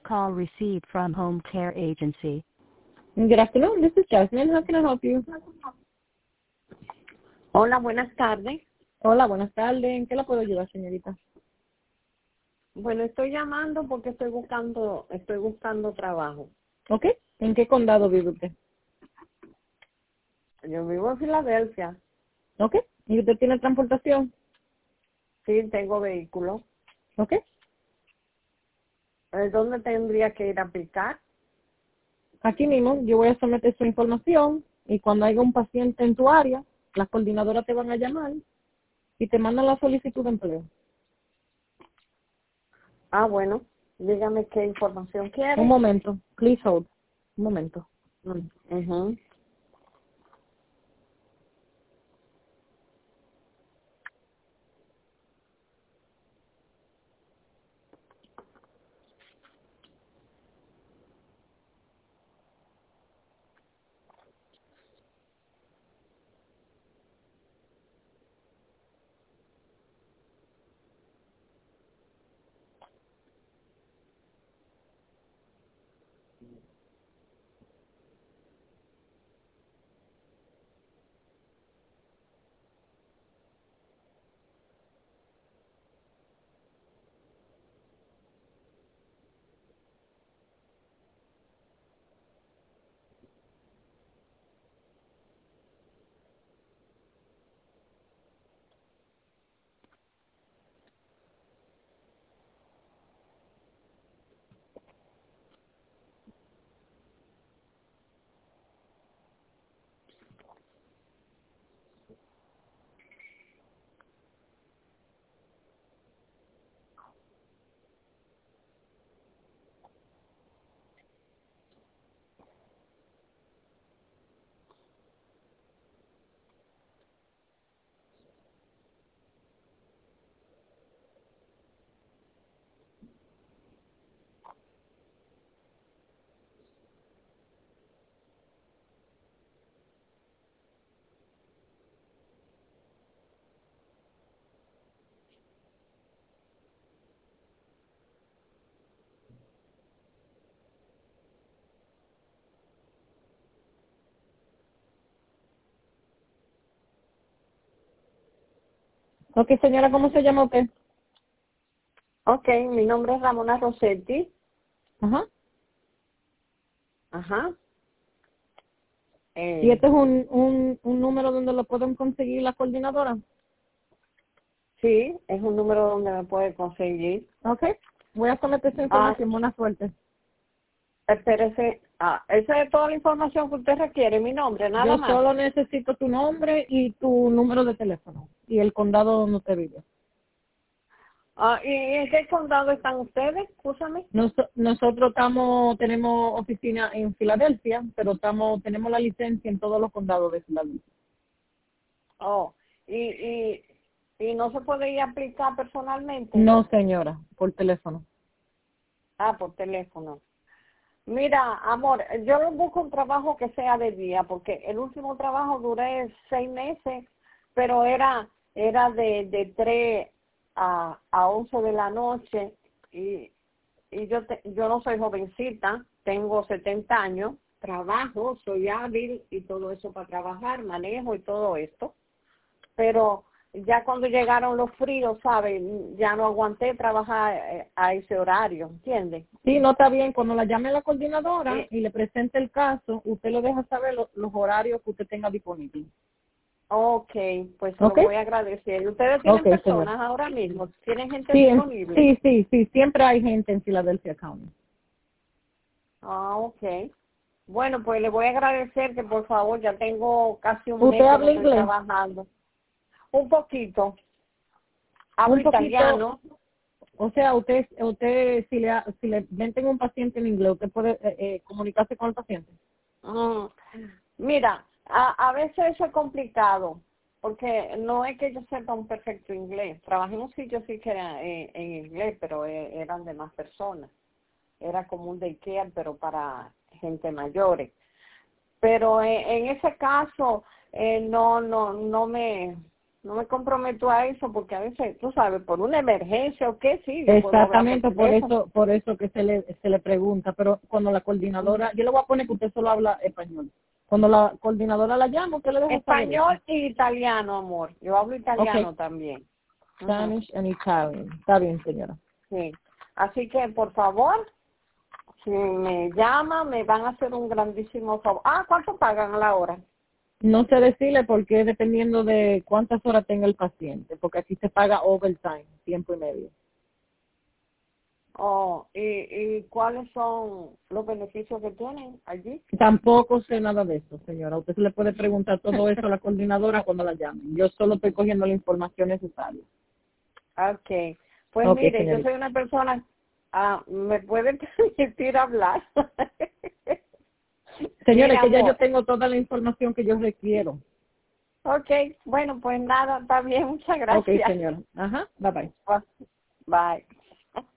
Call received from Home Care Agency. Good afternoon, this is Jasmine. How can I help you? Hola, buenas tardes. Hola, buenas tardes. ¿En qué la puedo ayudar, señorita? Bueno, estoy llamando porque estoy buscando trabajo. ¿Ok? ¿En qué condado vive usted? Yo vivo en Filadelfia. ¿Ok? ¿Y usted tiene transportación? Sí, tengo vehículo. ¿Ok? ¿Dónde tendría que ir a aplicar? Aquí mismo yo voy a someter su información y cuando haya un paciente en tu área, las coordinadoras te van a llamar y te mandan la solicitud de empleo. Ah, bueno, dígame qué información quiere. Un momento, please hold. Un momento. Ujú. Ok, señora, ¿cómo se llama usted? Ok, mi nombre es Ramona Rossetti. Ajá. Ajá. ¿Y este es un número donde lo pueden conseguir la coordinadora? Sí, es un número donde me puede conseguir. Ok. Voy a someter esa información. Buena suerte. Espérese. Esa es toda la información que usted requiere, mi nombre, nada Yo más. solo necesito tu nombre y tu número de teléfono y el condado donde usted vive. ¿Y en qué condado están ustedes? Escúchame. Nosotros tenemos oficina en Filadelfia, pero tenemos la licencia en todos los condados de Filadelfia. Oh, y no se puede ir a aplicar personalmente. No, señora, por teléfono. Por teléfono. Mira, amor, yo busco un trabajo que sea de día, porque el último trabajo duré 6 meses, pero era de 3 a 11 de la noche, y yo no soy jovencita, tengo 70 años, trabajo, soy hábil y todo eso para trabajar, manejo y todo esto, pero ya cuando llegaron los fríos, ¿sabes? Ya no aguanté trabajar a ese horario, ¿entiendes? Sí, no está bien. Cuando la llame la coordinadora Eh, y le presente el caso, usted lo deja saber los horarios que usted tenga disponibles. Ok, pues se lo ¿Ok? voy a agradecer. ¿Y ustedes Ok, tienen señora. personas ahora mismo? ¿Tienen gente Sí, disponible? sí. Siempre hay gente en Philadelphia County. Ok. Bueno, pues le voy a agradecer que por favor ya tengo casi un ¿Usted mes que no habla estoy inglés? trabajando. Un poquito. Hablo Un poquito. italiano. O sea, si le meten un paciente en inglés, usted puede comunicarse con el paciente. Mm, Mira, a veces eso es complicado, porque no es que yo sepa un perfecto inglés. Trabajé en un sitio sí que era en inglés, pero eran de más personas. Era como un daycare, pero para gente mayores. Pero en ese caso no no me comprometo a eso porque a veces, tú sabes, por una emergencia o qué, sí. Yo puedo hablar Exactamente, teléfono. por eso que se le pregunta, pero cuando la coordinadora, yo le voy a poner que usted solo habla español. Cuando la coordinadora la llama, ¿qué le deja saber? Español y italiano, amor. Yo hablo italiano Okay. también. Spanish and Italian. Está bien, señora. Sí. Así que, por favor, si me llama, me van a hacer un grandísimo favor. ¿Cuánto pagan a la hora? No sé decirle porque es dependiendo de cuántas horas tenga el paciente, porque aquí se paga overtime, tiempo y medio. ¿Y cuáles son los beneficios que tienen allí? Tampoco sé nada de eso, señora. Usted se le puede preguntar todo eso a la coordinadora cuando la llamen. Yo solo estoy cogiendo la información necesaria. Okay. Pues Ok, mire, yo señorita. soy una persona, ¿me puede permitir hablar? Señora, Mira, que ya yo amor. tengo toda la información que yo requiero. Okay, bueno, pues nada, está bien, muchas Ok, gracias. señora. Ajá, bye bye. Bye.